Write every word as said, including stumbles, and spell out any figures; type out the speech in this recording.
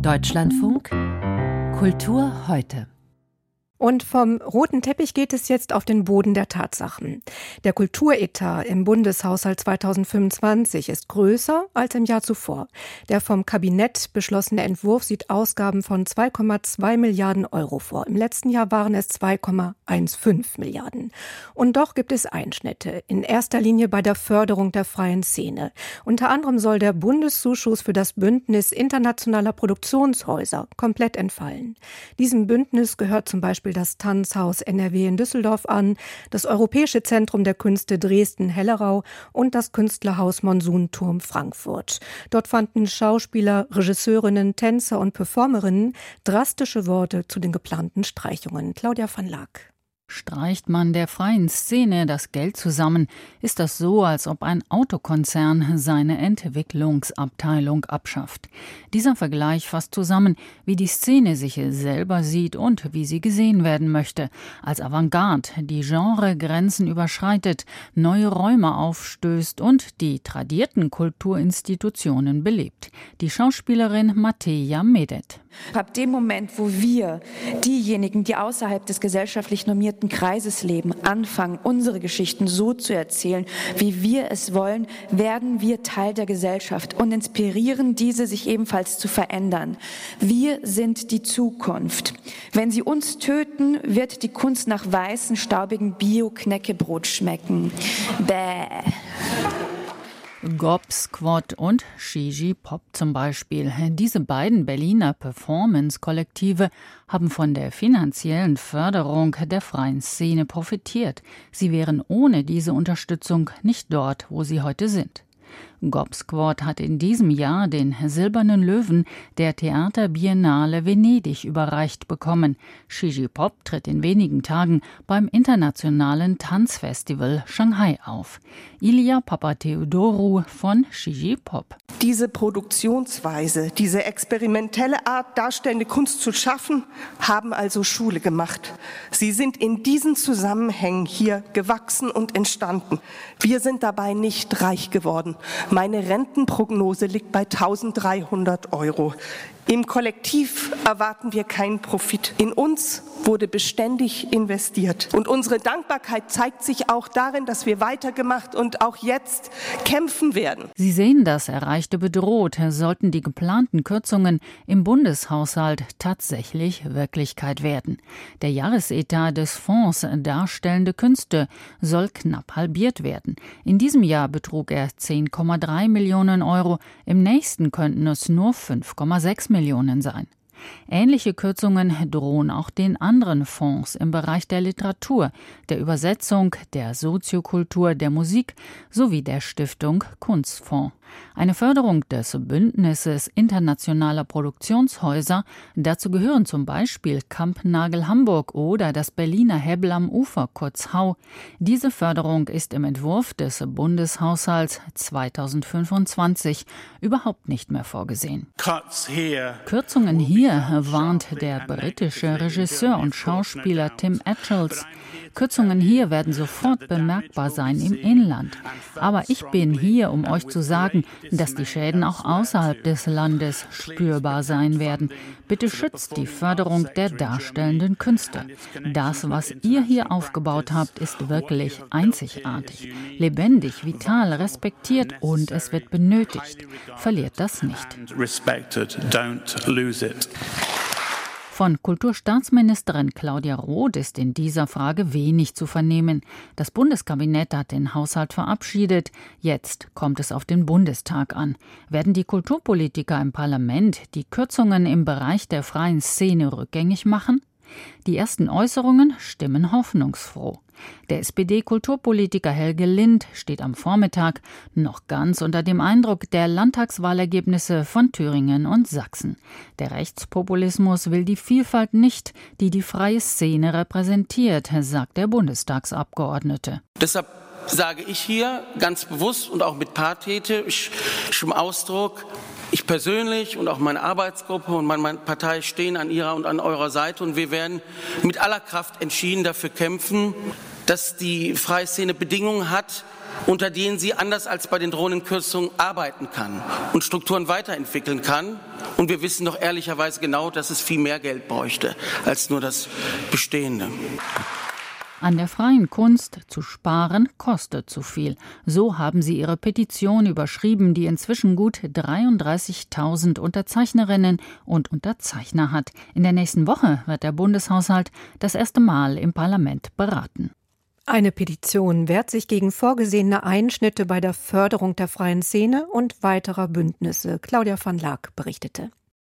Deutschlandfunk Kultur heute. Und vom roten Teppich geht es jetzt auf den Boden der Tatsachen. Der Kulturetat im Bundeshaushalt zweitausendfünfundzwanzig ist größer als im Jahr zuvor. Der vom Kabinett beschlossene Entwurf sieht Ausgaben von zwei Komma zwei Milliarden Euro vor. Im letzten Jahr waren es zwei Komma fünfzehn Milliarden. Und doch gibt es Einschnitte, in erster Linie bei der Förderung der freien Szene. Unter anderem soll der Bundeszuschuss für das Bündnis internationaler Produktionshäuser komplett entfallen. Diesem Bündnis gehört zum Beispiel das Tanzhaus N R W in Düsseldorf an, das Europäische Zentrum der Künste Dresden-Hellerau und das Künstlerhaus Monsunturm Frankfurt. Dort fanden Schauspieler, Regisseurinnen, Tänzer und Performerinnen drastische Worte zu den geplanten Streichungen. Claudia van Laak. Streicht man der freien Szene das Geld zusammen, ist das so, als ob ein Autokonzern seine Entwicklungsabteilung abschafft. Dieser Vergleich fasst zusammen, wie die Szene sich selber sieht und wie sie gesehen werden möchte. Als Avantgarde, die Genregrenzen überschreitet, neue Räume aufstößt und die tradierten Kulturinstitutionen belebt. Die Schauspielerin Mateja Medet. Ab dem Moment, wo wir, diejenigen, die außerhalb des gesellschaftlich normierten Kreises leben, anfangen, unsere Geschichten so zu erzählen, wie wir es wollen, werden wir Teil der Gesellschaft und inspirieren diese, sich ebenfalls zu verändern. Wir sind die Zukunft. Wenn sie uns töten, wird die Kunst nach weißen, staubigen Bio-Knäckebrot schmecken. Bäh. Gob Squad und Gigi Pop zum Beispiel. Diese beiden Berliner Performance-Kollektive haben von der finanziellen Förderung der freien Szene profitiert. Sie wären ohne diese Unterstützung nicht dort, wo sie heute sind. Gob Squad hat in diesem Jahr den Silbernen Löwen der Theaterbiennale Venedig überreicht bekommen. Gigi Pop tritt in wenigen Tagen beim internationalen Tanzfestival Shanghai auf. Ilia Papatheodorou von Gigi Pop. Diese Produktionsweise, diese experimentelle Art, darstellende Kunst zu schaffen, haben also Schule gemacht. Sie sind in diesen Zusammenhängen hier gewachsen und entstanden. Wir sind dabei nicht reich geworden. Meine Rentenprognose liegt bei eintausenddreihundert Euro. Im Kollektiv erwarten wir keinen Profit. In uns wurde beständig investiert. Und unsere Dankbarkeit zeigt sich auch darin, dass wir weitergemacht und auch jetzt kämpfen werden. Sie sehen das Erreichte bedroht, sollten die geplanten Kürzungen im Bundeshaushalt tatsächlich Wirklichkeit werden. Der Jahresetat des Fonds Darstellende Künste soll knapp halbiert werden. In diesem Jahr betrug er zehn Komma drei Millionen Euro, im nächsten könnten es nur fünf Komma sechs Millionen sein. Ähnliche Kürzungen drohen auch den anderen Fonds im Bereich der Literatur, der Übersetzung, der Soziokultur, der Musik sowie der Stiftung Kunstfonds. Eine Förderung des Bündnisses internationaler Produktionshäuser, dazu gehören zum Beispiel Kampnagel Hamburg oder das Berliner Hebbel am Ufer, kurz Hau. Diese Förderung ist im Entwurf des Bundeshaushalts zweitausendfünfundzwanzig überhaupt nicht mehr vorgesehen. Kürzungen hier, warnt der britische Regisseur und Schauspieler Tim Etchells. Kürzungen hier werden sofort bemerkbar sein im Inland. Aber ich bin hier, um euch zu sagen, dass die Schäden auch außerhalb des Landes spürbar sein werden. Bitte schützt die Förderung der darstellenden Künste. Das, was ihr hier aufgebaut habt, ist wirklich einzigartig, lebendig, vital, respektiert und es wird benötigt. Verliert das nicht. Von Kulturstaatsministerin Claudia Roth ist in dieser Frage wenig zu vernehmen. Das Bundeskabinett hat den Haushalt verabschiedet. Jetzt kommt es auf den Bundestag an. Werden die Kulturpolitiker im Parlament die Kürzungen im Bereich der freien Szene rückgängig machen? Die ersten Äußerungen stimmen hoffnungsfroh. Der S P D-Kulturpolitiker Helge Lind steht am Vormittag noch ganz unter dem Eindruck der Landtagswahlergebnisse von Thüringen und Sachsen. Der Rechtspopulismus will die Vielfalt nicht, die die freie Szene repräsentiert, sagt der Bundestagsabgeordnete. Deshalb sage ich hier ganz bewusst und auch mit pathetischem Ausdruck, ich persönlich und auch meine Arbeitsgruppe und meine Partei stehen an Ihrer und an eurer Seite und wir werden mit aller Kraft entschieden dafür kämpfen, dass die freie Szene Bedingungen hat, unter denen sie anders als bei den drohenden Kürzungen arbeiten kann und Strukturen weiterentwickeln kann. Und wir wissen doch ehrlicherweise genau, dass es viel mehr Geld bräuchte als nur das Bestehende. An der freien Kunst zu sparen kostet zu viel. So haben sie ihre Petition überschrieben, die inzwischen gut dreiunddreißigtausend Unterzeichnerinnen und Unterzeichner hat. In der nächsten Woche wird der Bundeshaushalt das erste Mal im Parlament beraten. Eine Petition wehrt sich gegen vorgesehene Einschnitte bei der Förderung der freien Szene und weiterer Bündnisse. Claudia van Laak berichtete.